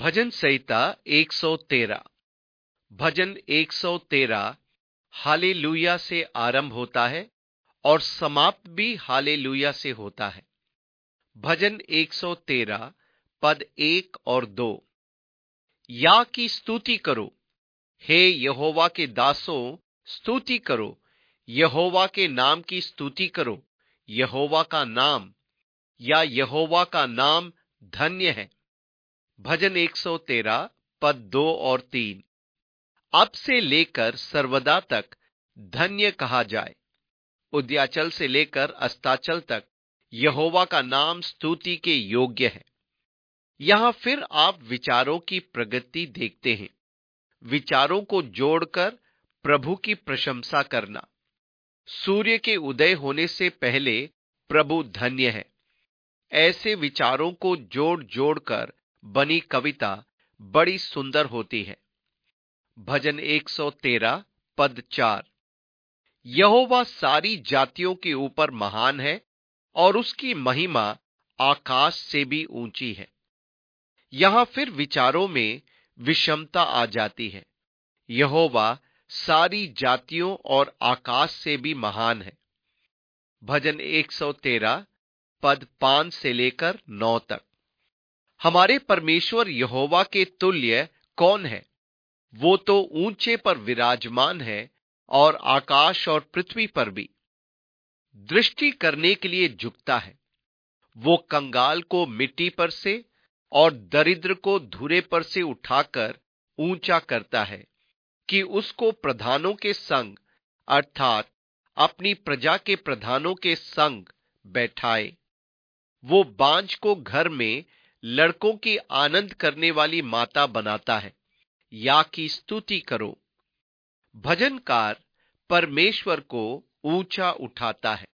भजन संहिता 113। भजन 113 hallelujah से आरंभ होता है और समाप्त भी हालेलुया से होता है। भजन 113 पद 1 और 2। या की स्तुति करो, हे यहोवा के दासों, स्तुति करो, यहोवा के नाम की स्तुति करो। यहोवा का नाम या यहोवा का नाम धन्य है। भजन 113 पद 2 और 3। अब से लेकर सर्वदा तक धन्य कहा जाए। उद्याचल से लेकर अस्ताचल तक यहोवा का नाम स्तुति के योग्य है। यहां फिर आप विचारों की प्रगति देखते हैं। विचारों को जोड़कर प्रभु की प्रशंसा करना। सूर्य के उदय होने से पहले प्रभु धन्य है। ऐसे विचारों को जोड़ जोड़कर बनी कविता बड़ी सुंदर होती है। भजन 113 पद 4। यहोवा सारी जातियों के ऊपर महान है और उसकी महिमा आकाश से भी ऊंची है। यहां फिर विचारों में विषमता आ जाती है। यहोवा सारी जातियों और आकाश से भी महान है। भजन 113 पद 5 से लेकर 9 तक। हमारे परमेश्वर यहोवा के तुल्य कौन है? वो तो ऊंचे पर विराजमान है और आकाश और पृथ्वी पर भी दृष्टि करने के लिए झुकता है। वो कंगाल को मिट्टी पर से और दरिद्र को धुरे पर से उठाकर ऊंचा करता है कि उसको प्रधानों के संग अर्थात अपनी प्रजा के प्रधानों के संग बैठाए। वो बांझ को घर में लड़कों की आनंद करने वाली माता बनाता है। या की स्तुति करो। भजनकार परमेश्वर को ऊंचा उठाता है।